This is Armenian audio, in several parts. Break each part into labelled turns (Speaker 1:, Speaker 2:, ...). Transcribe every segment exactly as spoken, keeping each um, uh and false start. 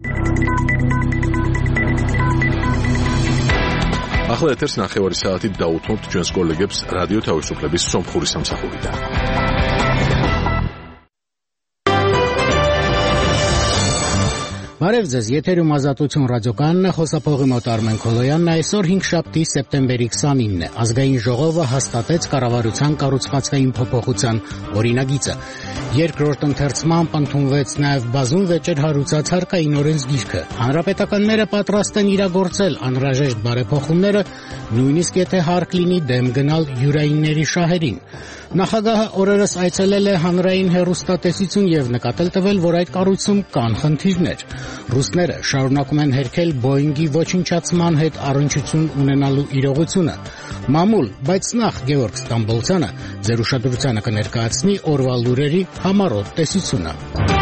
Speaker 1: ახლა ეთერს ნახევარი საათით დაუთმობთ ჩვენს კოლეგებს რადიო თავისუფლების სომხური სამსახურიდან.
Speaker 2: Բարև ձեզ, եթերում ազատություն ռադիոկայանն է, խոսափողի մոտ Արմեն Քոլոյանն է, այսօր հինգշաբթի սեպտեմբերի քսանինն է, ազգային ժողովը հաստատեց կառավարության կառուցվածքային փոփոխության օրինագիծը։ Երկրորդ ընթերցմամբ ընդունվեց նաև բազում վեճեր հարուցած հարկային օրենսգիրքը։ Հանրապետականները պատրաստ են իրագործել անհրաժեշտ բարեփոխումները, նույնիսկ եթե հարկ լինի դեմ գնալ յուրայինների շահերին։ Նախագահը օրերս այցելել է հանրային հեռուստատեսություն եւ նկատել տվել, որ այդ կառույցում կան խնդիրներ։ Ռուսները շարունակում են հերքել Բոյինգի ոչնչացման հետ առնչություն ունենալու իրողությունը։ Մամուլ, բայց նախ Գևորգ Ստամբոլցյանը ձեր ուշադրությանը կներկայացնի օրվա լուրերի համառոտ տեսությունը։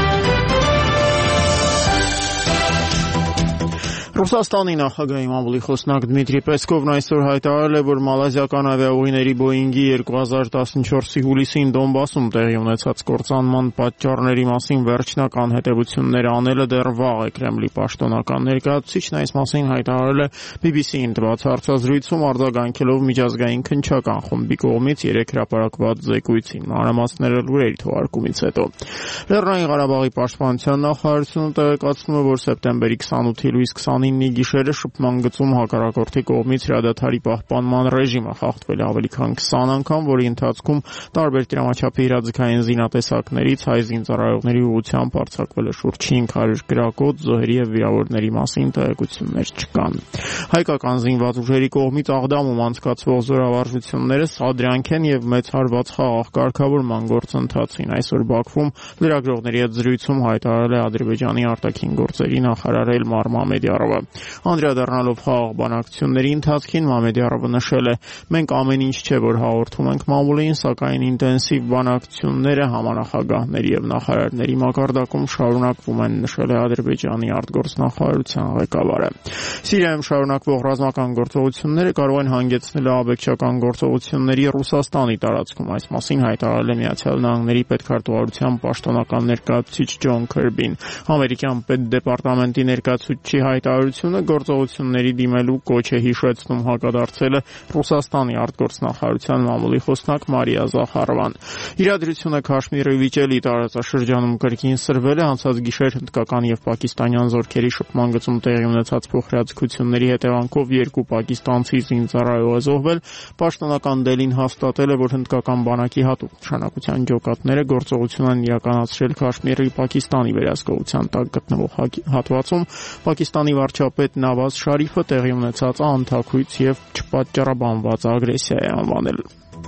Speaker 3: Ռուսաստանի նախագահի մամուլի խոսնակ Դմիտրի Պեսկովն այսօր հայտարարել է, որ մալազիական ավիաուղիների Բոյինգի երկու հազար տասնչորսի հուլիսին Դոնբասում տեղի ունեցած կործանման պատճառների մասին վերջնական հետևությունները անելը դեռ վաղ է։ Կրեմլի պաշտոնական ներկայացուցիչն այս մասին հայտարարել է բի բի սի-ին տված հարցազրույցում, արձագանքելով միջազգային քննչական խմբի կողմից երեկ հրապարակված զեկույցին։ Մանրամասները լուրերի թողարկումից հետո Լեռնային Ղարաբաղի պաշտպանության նախարարությունը տեղեկացնում է, որ սեպտեմբերի քսանութի լույս քսանինի գիշերը շփման գծում հակառակորդի կողմից հրադադարի պահպանման ռեժիմը խախտվել է ավելի քան քսան անգամ, որի ընթացքում տարբեր տրամաչափի իրազեկային զինատեսակներից հայ զինծառայողների ուղղությամբ արձակվել է շուրջ հինգ հարյուր գրակոց, զոհերի եւ վիրավորների մասին տեղեկություններ չկան։ Հայկական զինված ուժերի կողմից Աղդամում անցկացվող զորավարժությունները սադրյանք են եւ մեծ հարված խաղաղ կարգավորման գործընթացին։ Այսօր Բաքվում լրագրողների հետ զրույցում հայտարարել է Ադրբեջանի արտաքին գործերի նախարար Էլմար Մամեդյարովը։ Անդրադառնալով խաղաղ բանակցությունների ընթացքին Մամեդյարովը նշել է. «Մենք ամեն ինչ չէ, որ հաղորդում ենք մամուլին, սակայն ինտենսիվ բանակցությունները համանախագահների եւ նախարարների մակարդակում շարունակվում են», նշել է Ադրբեջանի արտգործնախարարության ղեկավարը։ Սիրիայում շարունակվող ռազմական գործողությունները կարող են հանգեցնել ահաբեկչական գործողությունների Ռուսաստանի տարածքում։ Այս մասին հայտարարել է Միացյալ Նահանգների պետքարտուղարության պաշտոնական ներկայացուցիչ Ջոն Քերբին։ Ամերիկյան պետդեպարտամենտի ներկայացուցչի հայտարարությունը գործողությունների դիմելու կոչ է հիշեցնում հակադարձել է Ռուսաստանի արտգործնախարարության մամուլի խոսնակ Մարիա Զախարովան։ Իրադրությունը Քաշմիրի վիճելի տարածաշրջանում կրկին սրվել է անցած գիշեր հնդկական եւ պակիստանյան զորքերի շփման գծում տեղի ունեցած փոխհրաձգությունների հետևանքով երկու պակիստանցի զինծառայող է զոհվել։ Պաշտոնական Դելին հաստատել է, որ հնդկական բանակի հատուկ նշանակության ջոկատները գործողություն են իրականացրել Քաշմիրի Պակիստանի վերահսկողության տակ գտնվող հատվածում։ Պակիստանի վարչապետ Նավազ Շարիֆը տեղի ունեցած անթաքույց եւ չպատճառաբանված ագրեսիա է անվանել։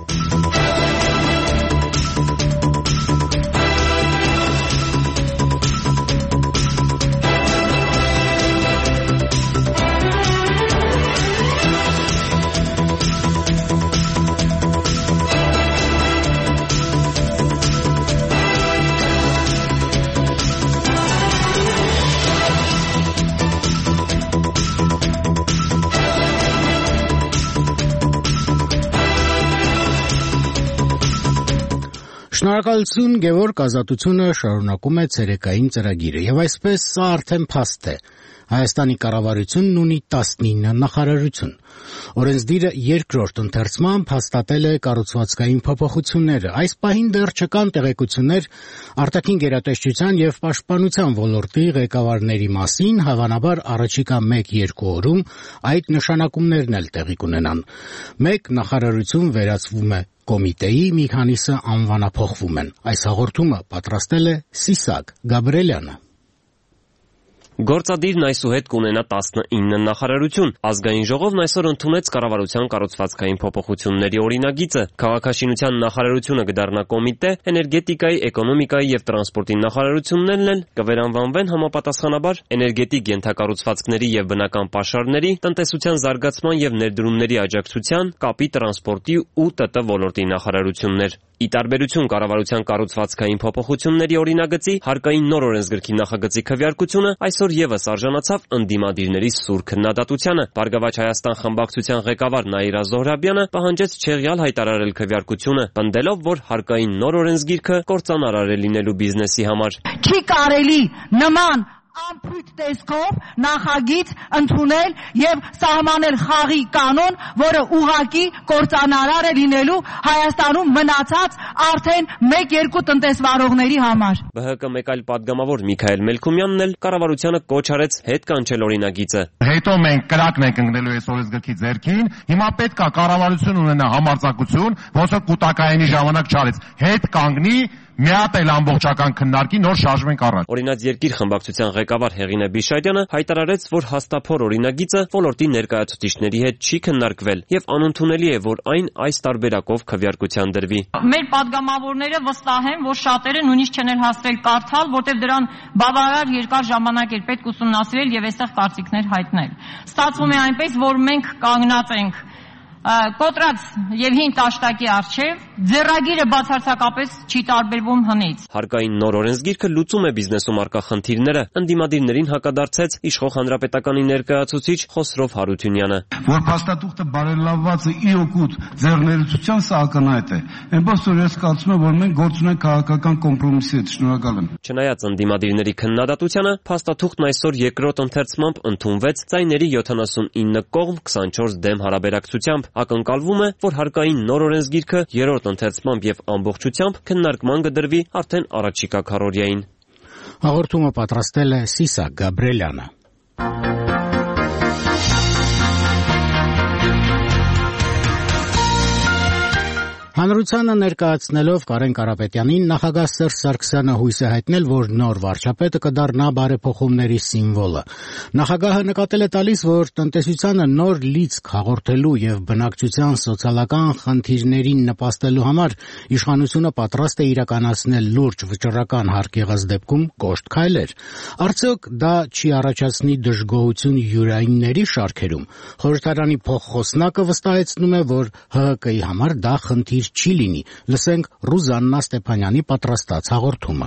Speaker 2: Շնորհակալություն, Գևորգ, ազատությունը շարունակում է ցերեկային ծրագիրը եւ այսպես սա արդեն փաստ է։ Հայաստանի կառավարությունն ունի տասնինը նախարարություն։ Օրենսդիրը երկրորդ ընթերցմամբ հաստատել է կառուցվածքային փոփոխությունները։ Այս պահին դեռ չկան տեղեկություններ արտաքին գերատեսչության եւ պաշտպանության ոլորտի ղեկավարների մասին, հավանաբար առաջիկա մեկ-երկու օրում այդ նշանակումներն էլ տեղի կունենան։ Մեկ նախարարություն վերածվում է կոմիտեի, մի քանիսը անվանափոխվում են։ Այս հաղորդումը պատրաստել է Սիսակ Գաբրելյանը։
Speaker 4: Գործադիրն այսուհետ կունենա տասնինը նախարարություն։ Ազգային ժողովն այսօր ընդունեց կառավարության կառուցվածքային փոփոխությունների օրինագիծը։ Քաղաքաշինության նախարարությունը կդառնա կոմիտե, էներգետիկայի, էկոնոմիկայի եւ տրանսպորտի նախարարություններն էլ կվերանվանվեն համապատասխանաբար էներգետիկ ենթակառուցվածքների եւ բնական պաշարների, տնտեսության զարգացման եւ ներդրումների աջակցության, կապի, տրանսպորտի ու ՏՏ ոլորտի նախարարություններ։ Ի տարբերություն կառավարության կառուցվածքային փոփոխությունների օրինագծի, հարկային նոր օրենսգրքի նախագծի քվեարկությունը այսօր եւս արժանացավ ընդդիմադիրների սուր քննադատությանը։ Բարգավաճ Հայաստան խմբակցության ղեկավար Նաիրա Զոհրաբյանը պահանջեց չեղյալ հայտարարել քվեարկությունը, պնդելով, որ հարկային նոր օրենսգիրքը կործանարար է լինելու բիզնեսի համար։
Speaker 5: Չի կարելի նման Ամփոփ տեսքով նախագիծ ընդունել եւ սահմանել խաղի կանոն, որը ուղղակի կործանարար է լինելու Հայաստանում մնացած արդեն մեկ-երկու տնտեսվարողների համար։
Speaker 4: Բ Հ Կ մեկ այլ падգամավոր Միքայել Մելքումյանն էլ կառավարությանը կոչ արեց հետ կանչել օրինագիծը։
Speaker 6: Հետո մենք կրակն ենք ընկնելու այս օրենսգրքի ձեռքին, հիմա պետք է կառավարություն ունենա համարձակություն, ոնց որ կൂട്ടակայանի ժամանակ չարեց, հետ կանգնի միապել ամբողջական քննարկի նոր շարժվենք առաջ։
Speaker 4: Օրինաց երկիր խմբակցության ղեկավար Հեղինե Բիշարյանը հայտարարեց, որ հաստափոր օրինագիծը ոլորտի ներկայացուցիչների հետ չի քննարկվել եւ անընդունելի է, որ այն այս տարբերակով քվեարկության դրվի։
Speaker 7: Մեր падգամավորները վստահ են, որ շատերը նույնիսկ չեն հասցրել կարդալ, որտեղ դրան բավարար երկար ժամանակ էր պետք ուսումնասիրել եւ այստեղ կարծիքներ հայտնել։ Ստացվում է այնպես, որ մենք կանգնած ենք կոտրած եւ հին տաշտակի առջեւ, ձեռագիրը բացարձակապես չի տարբերվում հնից։
Speaker 4: Հարկային նոր օրենսգիրքը լուծում է բիզնեսում առկա խնդիրները, ընդդիմադիրներին հակադարձեց իշխող հանրապետականի ներկայացուցիչ Խոսրով Հարությունյանը։
Speaker 8: Որ փաստաթուղթը բարելավված է ի օգուտ ձեռներեցության, սա ակնհայտ է։ Այնպես որ ես կարծում եմ, որ մենք գործ ունենք քաղաքական կոմպրոմիսի հետ։ Շնորհակալ եմ։
Speaker 4: Չնայած ընդդիմադիրների քննադատությանը, փաստաթուղթն այսօր երկրորդ ընթերցմամբ ընդունվեց ձայների յոթանասունինը կողմ քսանչորս դեմ հարաբերակցությամբ։ Ակնկալվում է, որ հարկային նոր օրենսգիրքը երրորդ ընթերցմամբ եւ ամբողջությամբ քննարկման կդրվի արդեն առաջիկա քառօրյային։
Speaker 2: Հաղորդումը պատրաստել է Սիսակ Գաբրելյանը։ Հանրությանը ներկայացնելով Կարեն Կարապետյանին նախագահ Սերժ Սարգսյանը հույս է հայտնել, որ նոր վարչապետը կդառնա բարեփոխումների սիմվոլը։ Նախագահը նկատել է տալիս, որ տնտեսությանը նոր լիցք հաղորդելու եւ բնակչության սոցիալական խնդիրներին նպաստելու համար իշխանությունը պատրաստ է իրականացնել լուրջ վճռական հարկ եղած դեպքում կոշտ քայլեր։ Արդյոք դա չի առաջացնի դժգոհություն յուրայինների շարքերում։ Խորհրդարանի փոխխոսնակը վստահեցնում է, որ Հ Հ Կի համար դա խնդիր չի լինի։ Լսենք Ռուզաննա Ստեփանյանի պատրաստած հաղորդումը։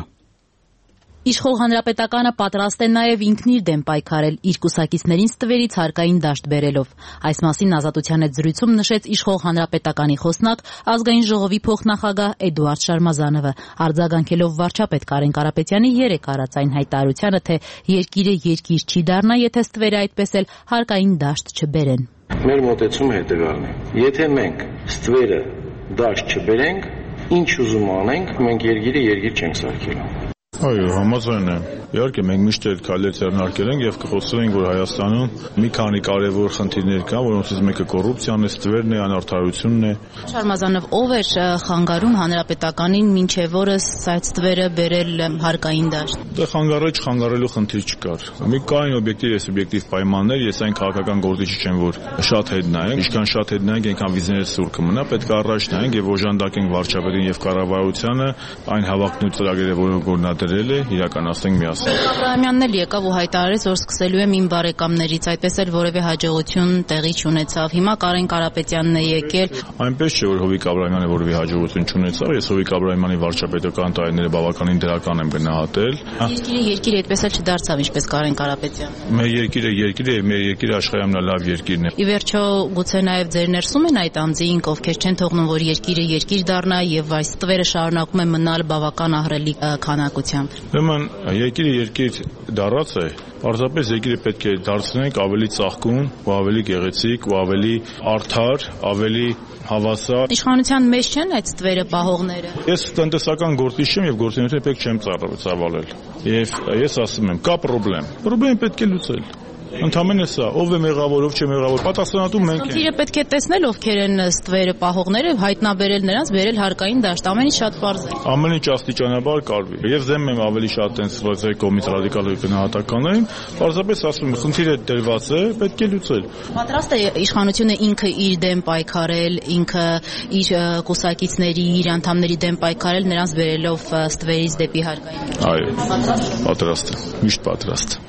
Speaker 9: Իշխող հանրապետականը պատրաստ է նաև ինքն իր դեմ պայքարել, իր կուսակիցներին ստվերից հարկային դաշտ բերելով։ Այս մասին Ազատության հետ զրույցում նշեց իշխող հանրապետականի խոսնակ ազգային ժողովի փոխնախագահ Էդուարդ Շարմազանովը, արձագանքելով վարչապետ Կարեն Կարապետյանի երեկ արած այն հայտարարությանը, թե երկիրը երկիր չի դառնա, եթե ստվերը այդպես էլ հարկային դաշտ չբերեն։
Speaker 10: Մեր մոտեցումը հետևյալն է. եթե մենք ստվերը դաշտ չբերենք, ինչ ուզում անենք, մենք երկիրը երկիր չենք սարքելու։
Speaker 11: Այո, համաձայն եմ։ Իհարկե մենք միշտ այդ քայլեր ձեռնարկել ենք եւ կխոսենք, որ Հայաստանում մի քանի կարևոր խնդիրներ կան, որոնցից մեկը կոռուպցիան է, ստվերն է, անարդարությունն է։
Speaker 9: Շարմազանով, ով էր խանգարում հանրապետականին մինչև օրս այդ ստվերը բերել հարկային դաշտ։
Speaker 11: Դե խանգարել չխանգարելու խնդիր չկար։ Մի կային օբյեկտիվ եւ սուբյեկտիվ պայմաններ, ես այն քաղաքական գործիչ չեմ, որ շատ հետ նայենք, ինչքան շատ հետ նայենք, այնքան վիզներից սուր կմնա, պետք է առաջ նայենք եւ օժանդակենք վարչապետին եւ կառավարությանը այն հավակնոտ ծրագրերը, որոնք որ նա դրել է, իրականացնենք միասին։
Speaker 9: Աբրահամյանն էլ եկավ ու հայտարարեց, որ սկսելու եմ իմ բարեկամներից, այդպես էլ որևէ հաջողություն տեղի չունեցավ։ Հիմա Կարեն Կարապետյանն է եկել։
Speaker 11: Այնպես չէ, որ Հովիկ Աբրահամյանը որևէ հաջողություն չունեցավ, ես Հովիկ Աբրահամյանի վարչապետական տարիները բավականին դրական եմ գնահատել։
Speaker 9: Երկիրը երկիր այդպես էլ չդարձավ, ինչպես Կարեն Կարապետյանը։
Speaker 11: Մեր երկիրը երկիր է, մեր երկիրը աշխարհի ամենալավ երկիրն է։
Speaker 9: Ի վերջո, գուցե նաև ձեր ներսում են այդ անձինք, ովքեր չեն թողնում, որ երկիրը երկիր դառնա եւ այս տվերը շարունակում է մնալ բավական ահռելի քանակությամբ։
Speaker 11: Ուրեմն երկիրը երկիր դառած է, պարզապես երկիրը պետք է դարձնենք ավելի ծաղկուն, ու ավելի գեղեցիկ, ու ավելի արդար, ավելի հավասար։
Speaker 9: Իշխանության մեջ չեն այդ ստվերը պահողները։
Speaker 11: Ես տնտեսական գործիչ եմ եւ գործունեությունը պետք չեմ ծավալել։ Եվ ես ասում եմ, կա խնդրեմ։ Խնդրեմ պետք է լուծել։ Ընդամենը սա, ով է մեղավոր, ով չէ մեղավոր, պատասխանատու մենք ենք։
Speaker 9: Խնդիրը պետք է տեսնել, ովքեր են ստվերը պահողները, հայտնաբերել նրանց, բերել հարկային դաշտ, ամեն ինչ շատ պարզ է։
Speaker 11: Ամեն ինչ աստիճանաբար կարվի։ Եվ դեմ եմ ավելի շատ տենց ռոզե կոմից ռադիկալ գնահատականներին, պարզապես ասում եմ, խնդիրը դրված է, պետք է լուծել։
Speaker 9: Պատրաստ է իշխանությունը ինքը իր դեմ պայքարել, ինքը իր կուսակիցների, իր անդամների դեմ պայքարել, նրանց բերելով ստվերից դեպի հարկային։
Speaker 11: Այո։ Պատրաստ է, միշտ պատրաստ։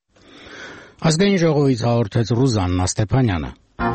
Speaker 2: Ազգային ժողովից հաղորդեց Ռուզաննա Ստեփանյանը։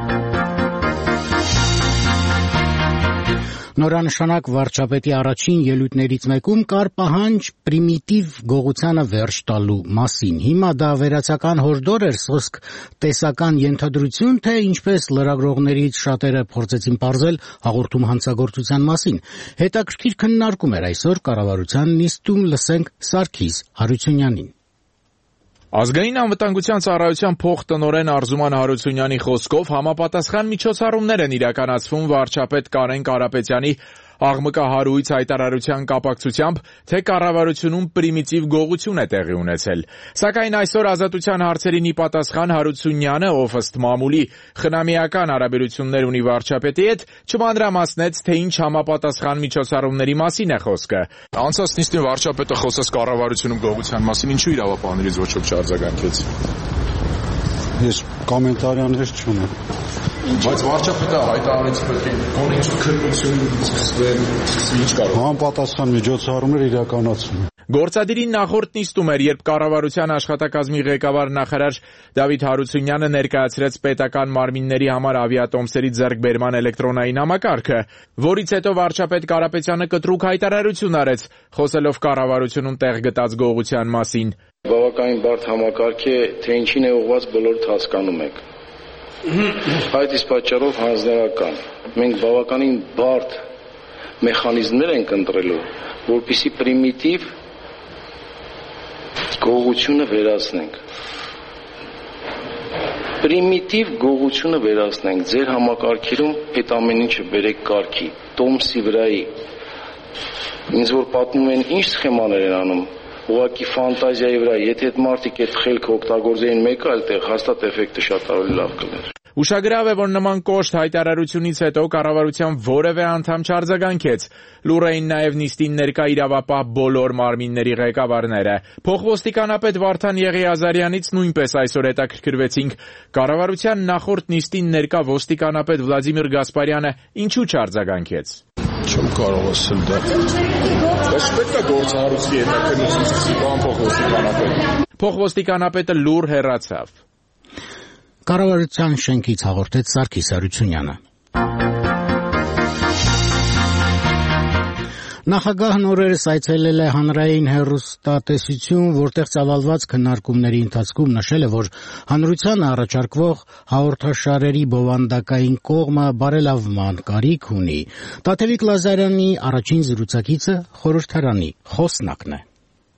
Speaker 2: Նորանշանակ վարչապետի առաջին ելույթներից մեկում կար պահանջ պրիմիտիվ գողությանը վերջ տալու մասին։ Հիմա դա վերացական հորդոր էր, սոսկ տեսական ենթադրություն, թե ինչպես լրագրողներից շատերը փորձեցին պարզել հաղորդում հանցագործության մասին։ Հետաքրքիր քննարկում էր այսօր կառավարության նիստում, լսենք Սարգիս Հարությունյանին։
Speaker 12: Ազգային անվտանգության ծառայության փոխտնօրեն Արզուման Հարությունյանի խոսքով համապատասխան միջոցառումներ են իրականացվում վարչապետ Կարեն Կարապետյանի աղմկահարույց հայտարարության կապակցությամբ, թե կառավարությունում պրիմիտիվ գողություն է տեղի ունեցել։ Սակայն այսօր Ազատության հարցերին ի պատասխան Հարությունյանը, ով ըստ մամուլի խնամիական հարաբերություններ ունի վարչապետի հետ, չմանրամասնեց, թե ինչ համապատասխան միջոցառումների մասին է խոսքը։
Speaker 1: Անցած նիստին վարչապետը խոսեց կառավարությունում գողության մասին, ինչու իրավապահներից ոչ ոք չարձագանքեց։
Speaker 8: Ես կոմենտարիաներ չունեմ։
Speaker 1: Բայց վարչապետը հայտարարեց, պետք է գոնե ինչ քրտություն սկսվեն, ինչ կարող։
Speaker 8: Համապատասխան միջոցառումներ իրականացվում։
Speaker 12: Գործադիրի նախորդ նիստում էր, երբ կառավարության աշխատակազմի ղեկավար նախարար Դավիթ Հարությունյանը ներկայացրեց պետական մարմինների համար ավիատոմսերի ձեռքբերման էլեկտրոնային համակարգը, որից հետո վարչապետ Կարապետյանը կտրուկ հայտարարություն արեց, խոսելով կառավարությունում տեղ գտած գողության մասին։
Speaker 10: Բավականին բարդ համակարգ է, թե ինչին է ուղղված բոլորդ հասկանում եք։ Այդ իսկ պատճառով հանձնարարական։ Մենք բավականին բարդ մեխանիզմներ ենք ընտրելու, որպեսզի պրիմիտիվ գողությունը վերացնենք։ Պրիմիտիվ գողությունը վերացնենք։ Ձեր համակարգերում այդ ամեն ինչը բերեք կարգի, տոմսի վրայի։ Ինձ որ պատմում են ինչ սխեմաներ են անում, ուղղակի ֆանտազիայի վրա, եթե այդ մարդիկ այդ խելքը օգտագործեին մեկ այլ տեղ, հաստատ էֆեկտը շատ ավելի լավ կլներ։
Speaker 12: Ուշագրավ է, որ նման կոշտ հայտարարությունից հետո կառավարության որևէ անդամ չարձագանքեց։ Լուռ էին նաև նիստին ներկա իրավապահ բոլոր մարմինների ղեկավարները։ Փոխոստիկանապետ Վարդան Եղիազարյանից նույնպես այսօր հետաքրքրվեցինք։ Կառավարության նախորդ նիստին ներկա ոստիկանապետ Վլադիմիր Գասպարյանը ինչու չարձագանքեց։
Speaker 1: Չեմ կարող ասել դա։ Բայց պետք է գործառույթի հետաքրքրություն սկսի բան փոխոստիկանապետ։
Speaker 12: Փոխոստիկանապետը լուռ հեռացավ։
Speaker 2: Կառավարության շենքից հաղորդեց Սարգիս Հարությունյանը։ Նախագահն օրերս այցելել է հանրային հեռուստատեսություն, որտեղ ծավալված քննարկումների ընթացքում նշել է, որ հանրությանը առաջարկվող հաղորդաշարերի բովանդակային կողմը բարելավման կարիք ունի։ Տաթևիկ Լազարյանի առաջին զրուցակիցը խորհրդարանի խոսնակն է։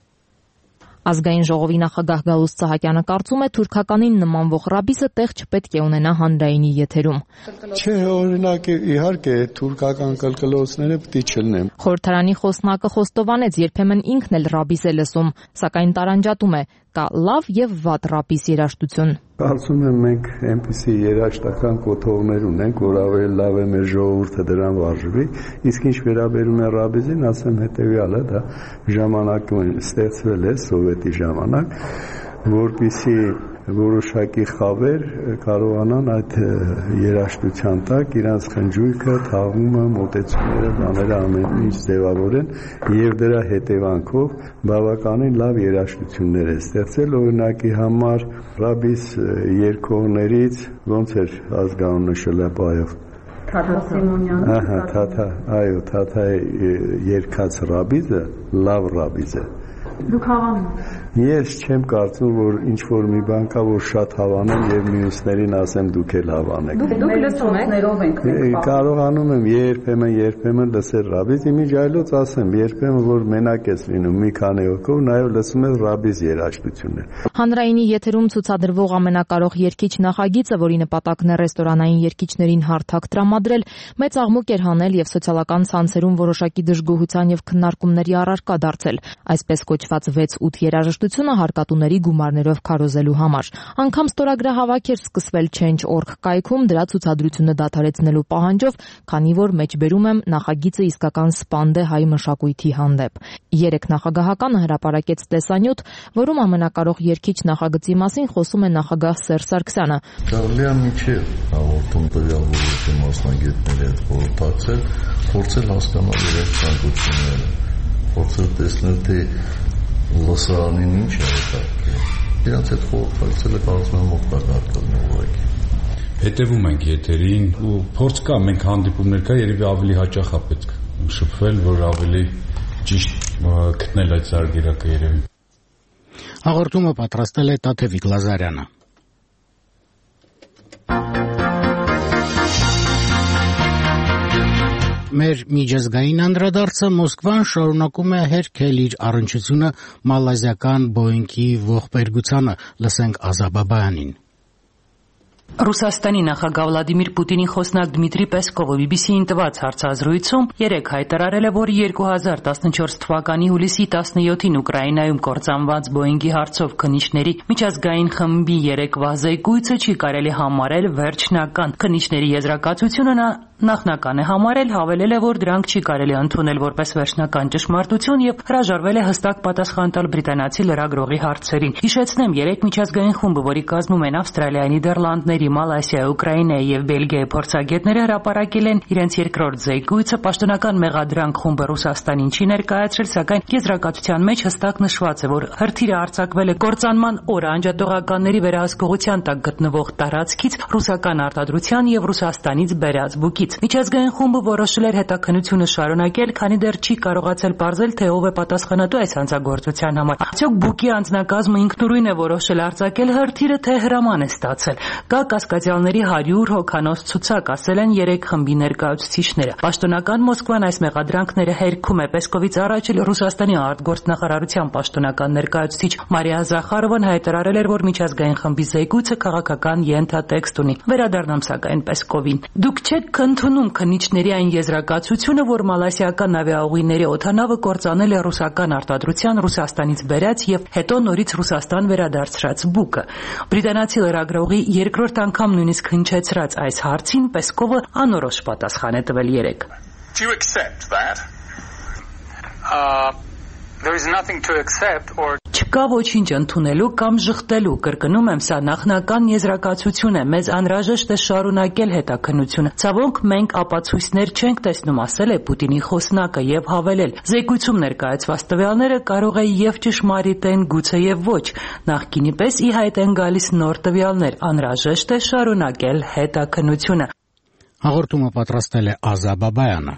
Speaker 9: Ազգային ժողովի նախագահ Գալուստ Սահակյանը կարծում է թուրքականին նմանվող ռաբիզը տեղ չպետք է ունենա հանրայինի եթերում։
Speaker 8: Չէ, օրինակ իհարկե թուրքական կլկլոցները պետք չլինեն։
Speaker 9: Խորհրդարանի խոսնակը խոստովանեց, երբեմն ինքն էլ ռաբիզ է լսում, սակայն տարանջատում է, կա լավ եւ վատ ռաբիզ երաժշտություն։
Speaker 8: Կարծում եմ մենք այնպիսի երաժշտական կոթողներ ունենք, որ ավելի լավ է մեր ժողովուրդը դրան վարժվի, իսկ ինչ վերաբերում է ռաբիզին, ասեմ հետեւյալը, դա ժամանակում ստեղծվել է սովետի ժամանակ, որպեսզի որոշակի խավեր կարողանան այդ երաժշտության տակ իրանց խնջույքը, թաղումը, մոտեցումները, բաները ամեն ինչ ձևավորեն եւ դրա հետևանքով բավականին լավ երաժշտություններ է ստեղծել։ Օրինակի համար ռաբիս երգողներից ոնց էր ազգանուն նշել է բայով
Speaker 5: Թաթա Սիմոնյանը։
Speaker 8: Ահա, Թաթա, այո, Թաթա երգած ռաբիզը լավ ռաբիզ է։
Speaker 5: Դուք հավանում։
Speaker 8: Ես չեմ կարծում, որ ինչ որ մի բան կա, որ շատ հավանեմ եւ մյուսներին ասեմ դուք էլ հավանեք։
Speaker 5: Դուք լսում եք։
Speaker 8: Կարողանում եմ երբեմն երբեմն լսել ռաբիզ, իմիջ այլոց ասեմ, երբեմն որ մենակ ես լինում մի քանի օկով, նաեւ լսում ես ռաբիզ երաժշտություններ։
Speaker 9: Հանրայինի եթերում ցուցադրվող ամենակարող երգիչ նախագիծը, որի նպատակն է ռեստորանային երգիչներին հարթակ տրամադրել, մեծ աղմուկ էր հանել եւ սոցիալական ցանցերում որոշակի դժգոհության եւ քննարկումների առարկա դարձել։ Այսպես կոչված վեց-ութ երաժշտությունը հարկատուների գումարներով քարոզելու համար։ Անգամ ստորագրահավաք էր սկսվել Change dot org կայքում դրա ցուցադրությունը դադարեցնելու պահանջով, քանի որ մեջբերում եմ նախագիծը իսկական սպանդ է հայ մշակույթի հանդեպ։ Երեք նախագահականը հրապարակեց տեսանյութ, որում ամենակարող երգիչ նախագծի մասին խոսում է նախագահ Սերժ Սարգսյանը։
Speaker 13: Կարելի է միջև հաղորդում տվյալ ոլորտի մասնագետների հետ խորհրդակցել, փորձել հասկանալ իրենց ցանկությունները, փորձել տեսնել թե լսարանին ինչ է հետաքրքրում։ Իրանց հետ խորհրդակցելը կարծում եմ օգտակար կլինի ուղղակի։
Speaker 14: Հետևում ենք եթերին ու փորձ կա, մենք հանդիպումներ կա, երևի ավելի հաճախ է պետք շփվել, որ ավելի ճիշտ գտնել այդ զարգերակը երևի։
Speaker 2: Հաղորդումը պատրաստել է Տաթևիկ Լազարյանը։ Մեր միջազգային անդրադարձը Մոսկվան շարունակում է հերքել իր առնչությունը մալազիական Boeing-ի ողբերգությանը, լսենք Ազաբաբայանին։
Speaker 15: Ռուսաստանի նախագահ Վլադիմիր Պուտինի խոսնակ Դմիտրի Պեսկովը բի բի սի-ին տված հարցազրույցում երեկ հայտարարել է, որ երկու հազար տասնչորս թվականի հուլիսի տասնյոթին Ուկրաինայում կործանված Boeing-ի հարցով քննիչների միջազգային խմբի երեկվա զեկույցը չի կարելի համարել վերջնական։ Քննիչների եզրակացությունը նա նախնական է համարել, հավելել է, որ դրանք չի կարելի ընդունել որպես վերջնական ճշմարտություն եւ հրաժարվել է հստակ պատասխան տալ բրիտանացի լրագրողի հարցերին։ Հիշեցնեմ, երեք միջազգային խումբը, որի կազմում են Ավստրալիայի, Նիդերլանդների, Մալայսիայի, Ուկրաինայի եւ Բելգիայի փորձագետները, հրապարակել են իրենց երկրորդ զեկույցը։ Պաշտոնական մեղադրանք խումբը Ռուսաստանին չի ներկայացրել, սակայն եզրակացության մեջ հստակ նշված է, որ հրթիռը արձակվել է կործանման օրը անջատողականների վերահսկողության տակ գտնվող տարածքից, ռուսական արտադրության եւ Ռուսաստանից բերած բուկից։ Միջազգային խումբը որոշել էր հետաքննությունը շարունակել, քանի դեռ չի կարողացել պարզել, թե ով է պատասխանատու այս հանցագործության համար։ Արդյոք բուկի անձնակազմը ինքնուրույն է որոշել արձակել հրթիռը, թե հրաման է ստացել։ Կա կասկածյալների հարյուր հոգանոց ցուցակ, ասել են երեք խմբի ներկայացուցիչները։ Պաշտոնական Մոսկվան այս մեղադրանքները հերքում է։ Պեսկովից առաջ էլ Ռուսաստանի արտգործնախարարության պաշտոնական ներկայացուցիչ Մարիա Զախարովան հայտարարել էր, որ միջազգային խմբի զեկույցը քաղաքական ենթատեքստ ունի։ Վերադառնամ սակայն Պեսկովին։ Դուք չեք ընդունում քննիչների այն եզրակացությունը, որ մալայսիական ավիաուղիների օդանավը կործանել է ռուսական արտադրության Ռուսաստանից բերած եւ հետո նորից Ռուսաստան վերադարձրած բուկը։ Բրիտանացի լրագրողի երկրորդ անգամ նույնիսկ հնչեցրած այս հարցին Պեսկովը անորոշ պատասխան է տվել երեկ։
Speaker 16: Do you accept that? Uh, there is nothing to accept or
Speaker 15: Չկա ոչինչ ընդունելու կամ ժխտելու, կրկնում եմ, սա նախնական եզրակացություն է, մեզ անհրաժեշտ է շարունակել հետաքննությունը։ Ցավոք, մենք ապացույցներ չենք տեսնում, ասել է Պուտինի խոսնակը եւ հավելել. Զեկույցում ներկայացված տվյալները կարող է եւ ճշմարիտ են, գուցե եւ ոչ։ Նախկինի պես ի հայտ են գալիս նոր տվյալներ, անհրաժեշտ է շարունակել հետաքննությունը։
Speaker 2: Հաղորդումը պատրաստել է Ազաբաբայանը։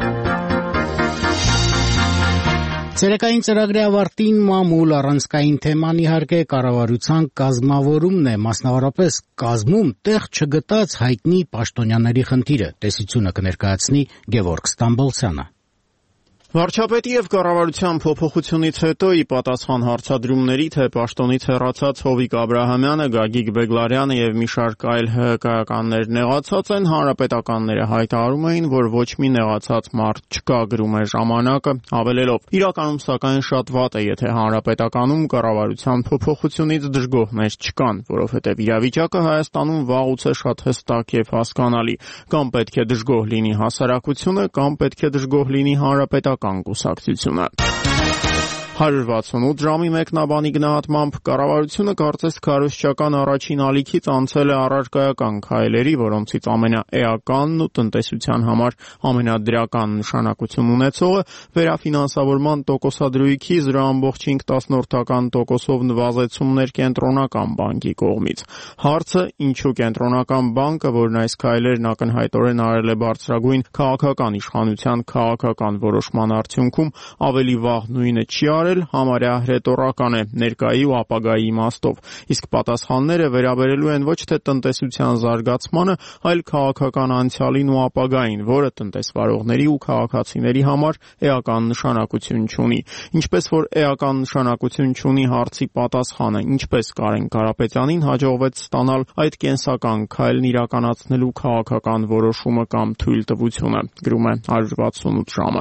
Speaker 2: Ցերեկային ծրագրի ավարտին մամուլ առանցքային թեման իհարկե կառավարության կազմավորումն է, մասնավորապես կազմում տեղ չգտած հայտնի պաշտոնյաների խնդիրը, տեսությունը կներկայացնի Գևորգ Ստամբոլցյանը։
Speaker 3: Վարչապետի եւ կառավարության փոփոխությունից հետո ի պատասխան հարցադրումների, թե պաշտոնից հեռացած Հովիկ Աբրահամյանը, Գագիկ Բեգլարյանը եւ մի շարք այլ հկականներ նեղացած են, հանրապետականները հայտարարում էին, որ ոչ մի նեղացած մարդ չկա, գրում է ժամանակը, հավելելով. իրականում սակայն շատ վատ է, եթե հանրապետականում կառավարության փոփոխությունից դժգոհներ չկան, որովհետեւ իրավիճակը Հայաստանում վաղուց է շատ հստակ եւ հասկանալի, կամ պետք է դժգոհ լինի հասարակությունը, կամ պետք է դժգոհ լինի հանրապետական կուսակցությունը։ հարյուր վաթսունութ ժամի մեկնաբանի գնահատմամբ կառավարությունը կարծես քարոզչական առաջին ալիքից անցել է առարկայական քայլերի, որոնցից ամենաէականն ու տնտեսության համար ամենադրական նշանակություն ունեցողը վերաֆինանսավորման տոկոսադրույքի զրո ամբողջ հինգ տասնորդական տոկոսով նվազեցումներ կենտրոնական բանկի կողմից։ Հարցը՝ ինչու կենտրոնական բանկը, որն այս քայլերն ակնհայտորեն արել է բարձրագույն քաղաքական իշխանության քաղաքական որոշման արդյունքում, ավելի վաղ նույնը չի արել, համարյա հրետորական է ներկայի ու ապագայի իմաստով, իսկ պատասխանները վերաբերելու են ոչ թե տնտեսության զարգացմանը, այլ քաղաքական անցյալին ու ապագային, որը տնտեսվարողների ու քաղաքացիների համար էական նշանակություն չունի։ Ինչպես որ էական նշանակություն չունի հարցի պատասխանը, ինչպես Կարեն Կարապետյանին հաջողվեց ստանալ այդ կենսական քայլն իրականացնելու քաղաքական որոշումը կամ թույլտվությունը, գրում է հարյուր վաթսունութ ժամը։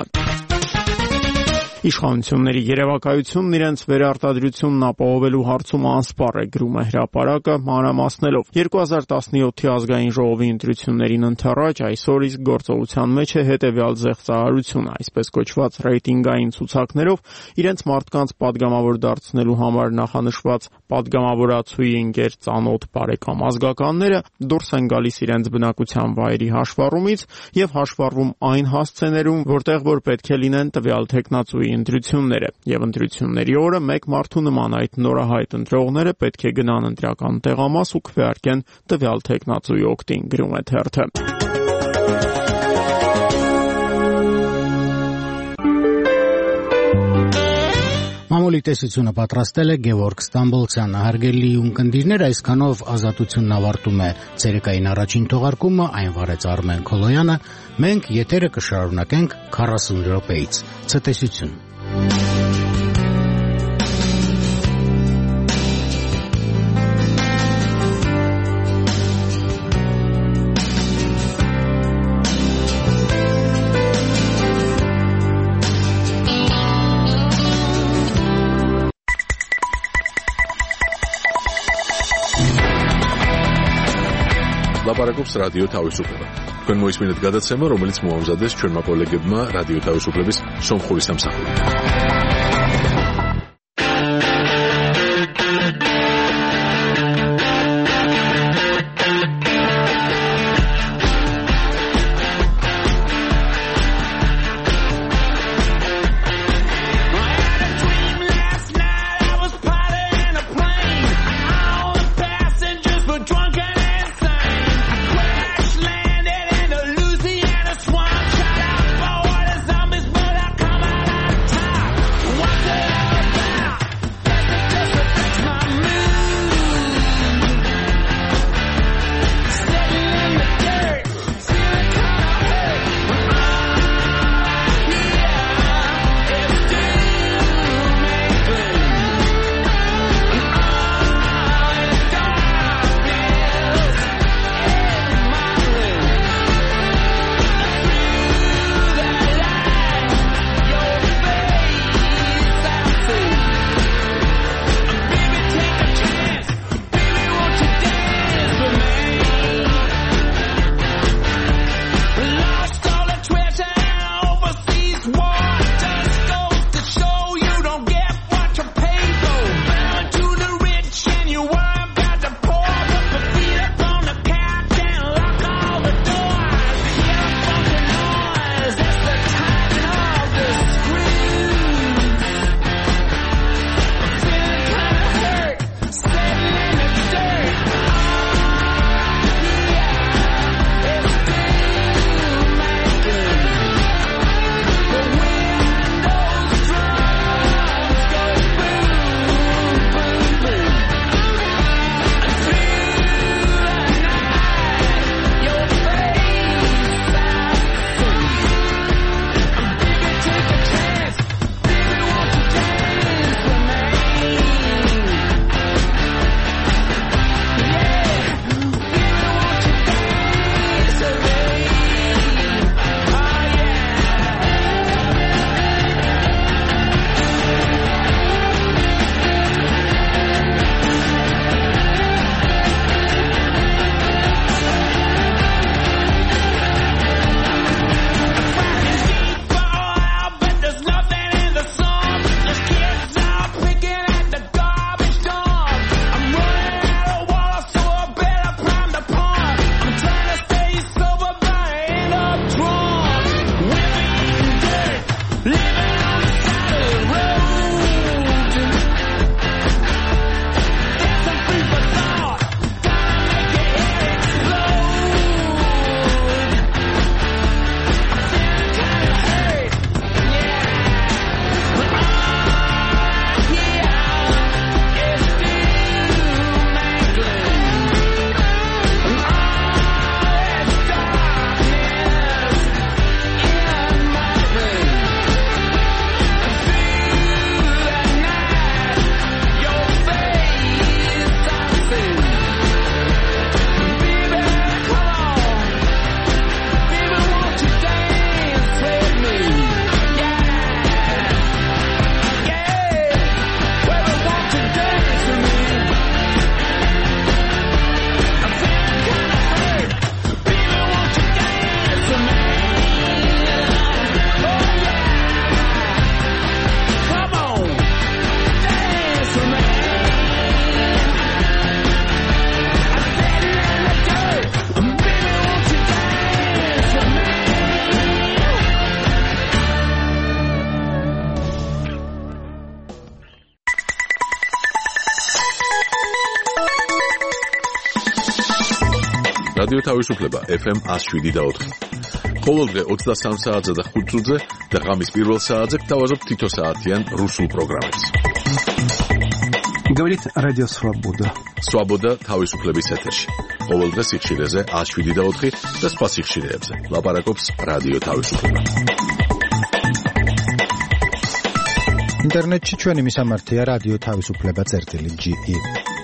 Speaker 3: Իշխանությունների երևակայությունն իրենց վերարտադրությունն ապահովելու հարցում անսպառ է, գրում է հրապարակը, մանրամասնելով. երկու հազար տասնյոթի ազգային ժողովի ընտրություններին ընթരാճ այսօր իսկ գործողության մեջ է հետևյալ զեղծարարությունը, այսպես կոչված ռեյտինգային ցուցակներով իրենց մարդկանց падգամավոր դարձնելու համար նախանշված падգամավորացուի ընկեր ծանոթ բարեկամ ազգականները դուրս են գալիս իրենց բնակության վայրի հաշվառումից եւ հաշվառվում այն հասցեներում, որտեղ որ պետք է լինեն տվյալ թեկնածուի ընտրությունները, եւ ընտրությունների օրը մեկ մարդու նման այդ նորահայտ ընտրողները պետք է գնան ընտրական տեղամաս ու քվեարկեն տվյալ թեկնածուի օգտին, գրում է թերթը։
Speaker 2: Կամոլի տեսությունը պատրաստել է Գևորգ Ստամբոլցյանը։ Հարգելի ունկնդիրներ, այսքանով ազատությունն ավարտում է ցերեկային առաջին թողարկումը, այն վարեց Արմեն Քոլոյանը։ Մենք եթերը կշարունակենք քառասուն րոպեից։ Ցտեսություն։
Speaker 1: ლაპარაკობს რადიო თავისუფლება. თქვენ მოისმინეთ გადაცემა, რომელიც მოამზადეს ჩვენმა კოლეგებმა რადიო თავისუფლების სომხური სამსახურიდან. რადიო თავისუფლება ეფ ემ one oh seven და four. ყოველდღე ოცდასამ საათზე და ხუთ წუთზე და ღამის პირველ საათზე გთავაზობთ თითო საათიან რუსულ პროგრამებს.
Speaker 17: Говорит Радио Свобода.
Speaker 1: Свобода თავისუფლების ეთერში. ყოველდღე სიხშირეზე ათს შვიდი და ოთხი და სხვა სიხშირეებზე. ლაპარაკობს რადიო თავისუფლება.
Speaker 18: ინტერნეტში ჩვენი მისამართია რადიო თავისუფლება წერტილი ჯი ი.